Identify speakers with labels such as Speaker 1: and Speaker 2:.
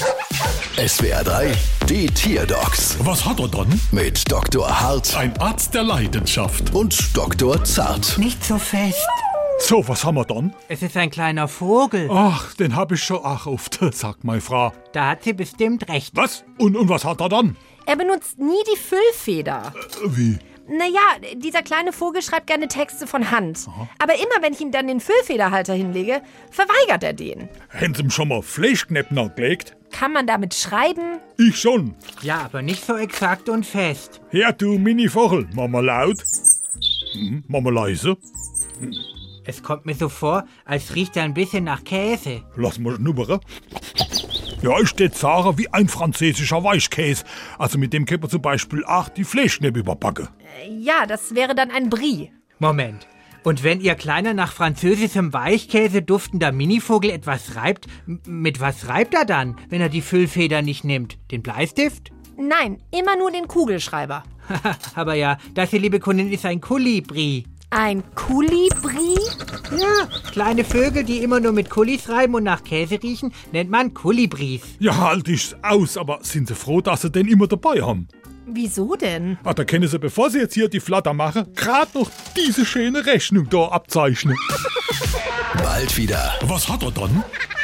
Speaker 1: SWR 3, die Tierdocs
Speaker 2: Was hat er dann?
Speaker 1: mit Dr. Hart
Speaker 2: Ein Arzt der Leidenschaft.
Speaker 1: und Dr. Zart.
Speaker 3: Nicht so fest.
Speaker 2: So, was haben wir dann?
Speaker 3: Es ist ein kleiner Vogel.
Speaker 2: Ach, den hab ich schon oft, sagt meine Frau.
Speaker 3: Da hat sie bestimmt recht.
Speaker 2: Was? Und was hat er dann?
Speaker 4: Er benutzt nie die Füllfeder.
Speaker 2: Wie?
Speaker 4: Naja, dieser kleine Vogel schreibt gerne Texte von Hand. Aber immer, wenn ich ihm dann den Füllfederhalter hinlege, verweigert er den.
Speaker 2: Haben Sie ihm schon mal Fleischkneppen gelegt?
Speaker 4: Kann man damit schreiben?
Speaker 2: Ich schon.
Speaker 3: Ja, aber nicht so exakt und fest.
Speaker 2: Ja, du Mini-Vogel. Mama laut. Mama leise.
Speaker 3: Es kommt mir so vor, als riecht er ein bisschen nach Käse.
Speaker 2: Lass mal schnuppern. Ja, ich steht Sarah wie ein französischer Weichkäse. Also mit dem kann man zum Beispiel auch die Fleischkneppe überbacken.
Speaker 4: Ja, das wäre dann ein Brie.
Speaker 3: Moment. Und wenn Ihr Kleiner nach französischem Weichkäse duftender Minivogel etwas reibt, mit was reibt er dann, wenn er die Füllfeder nicht nimmt? Den Bleistift?
Speaker 4: Nein, immer nur den Kugelschreiber.
Speaker 3: Aber ja, das hier, liebe Kundin, ist ein Kolibri.
Speaker 4: Ein Kolibri?
Speaker 3: Ja, kleine Vögel, die immer nur mit Kulis reiben und nach Käse riechen, nennt man Kolibris.
Speaker 2: Ja, halt ich's aus, aber sind Sie froh, dass Sie den immer dabei haben?
Speaker 4: Wieso denn?
Speaker 2: Ah, da können Sie, bevor Sie jetzt hier die Flatter machen, gerade noch diese schöne Rechnung da abzeichnen.
Speaker 1: Bald wieder.
Speaker 2: Was hat er dann?